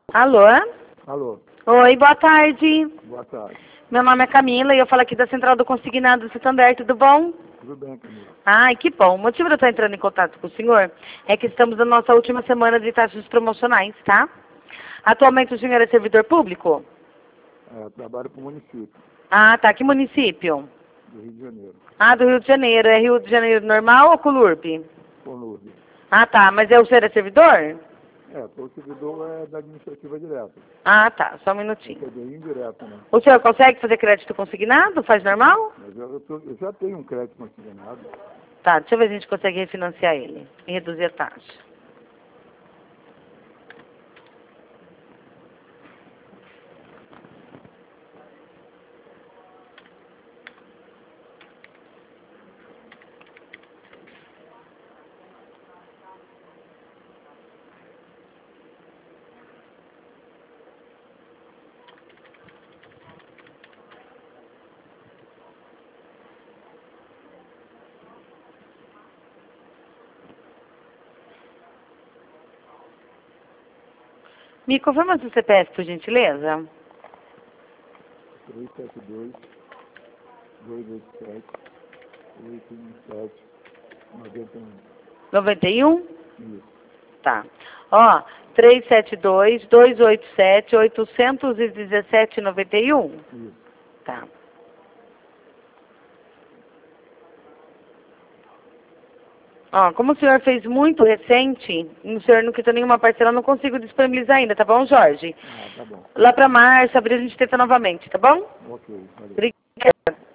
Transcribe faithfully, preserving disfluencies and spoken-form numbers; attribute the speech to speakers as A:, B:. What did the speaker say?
A: Alô?
B: Alô,
A: Oi, boa tarde.
B: boa tarde.
A: Meu nome é Camila e eu falo aqui da Central do Consignado do Santander, tudo bom?
B: Tudo bem, Camila?
A: Ai, que bom. O motivo de eu estar entrando em contato com o senhor é que estamos na nossa última semana de taxas promocionais, tá? Atualmente o senhor é servidor público?
B: É, eu trabalho para o município
A: Ah, tá. Que município?
B: do Rio de Janeiro,
A: Ah, do Rio de Janeiro. É Rio de Janeiro normal ou Colurbe?
B: Conlube.
A: Ah, tá. Mas é o senhor é servidor?
B: É, o servidor é da administrativa direta.
A: Ah, tá. Só um
B: O
A: minutinho.
B: C D I indireto, né?
A: O senhor consegue fazer crédito consignado? Faz normal?
B: Mas eu, eu, tô- eu já tenho um crédito consignado.
A: Tá, deixa eu ver se a gente consegue refinanciar ele e reduzir a taxa. Me confirma seu C P F, por gentileza?
B: três sete dois, dois oito sete, oito um sete, noventa e um.
A: noventa e um?
B: Isso,
A: Tá. Ó, três sete dois, dois oito sete, oito um sete, noventa e um?
B: isso.
A: Tá. Ó, como o senhor fez muito recente, o senhor não quitou nenhuma parcela, eu não consigo disponibilizar ainda, tá bom, Jorge?
B: Ah, tá bom.
A: Lá pra março, abril, a gente tenta novamente, tá bom?
B: Ok, valeu.
A: Obrigada.